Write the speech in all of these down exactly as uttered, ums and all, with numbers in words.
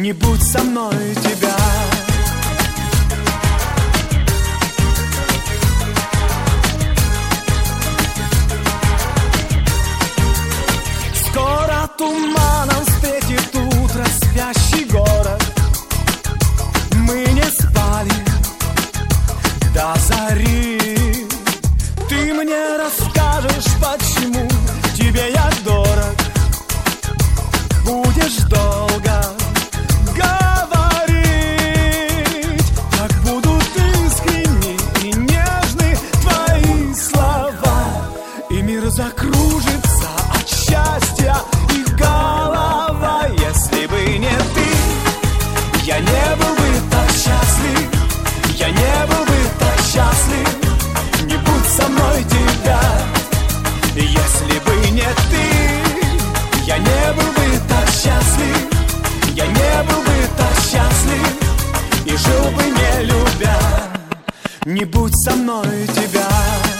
Не будь со мной тебя. Скоро туманом встретит утро спящий город. Мы не спали до зари. Ты мне расскажешь, почему тебе я дорог. Будешь долго говорить, как будут искренни и нежны твои слова. И мир закружится от счастья и голова. Если бы не ты, я не был бы так счастлив. Я не был бы так счастлив. Не будь со мной тебя. Если бы не ты, я не был бы так счастлив. Я не был бы так счастлив и жил бы не любя. Не будь со мной тебя.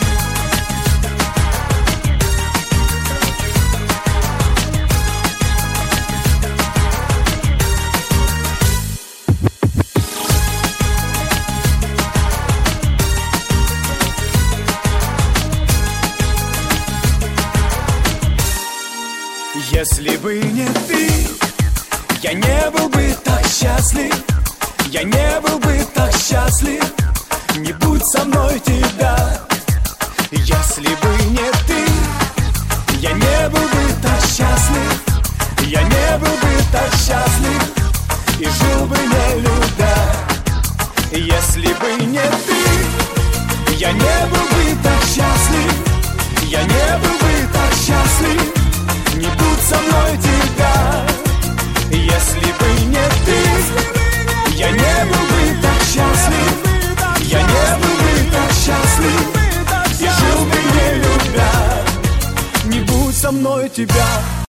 Если бы не ты, я не был бы так счастлив. Я не был бы так счастлив. Не будь со мной тебя. Если бы не ты, я не был бы так счастлив. Я не был бы так счастлив и жил бы не любя. Если бы не ты, я не был бы так счастлив. Я не был бы так счастлив. Не будь со мной тебя. Если бы не ты, я не был бы так счастлив. Я не был бы так счастлив и жил бы не любя. Не будь со мной тебя.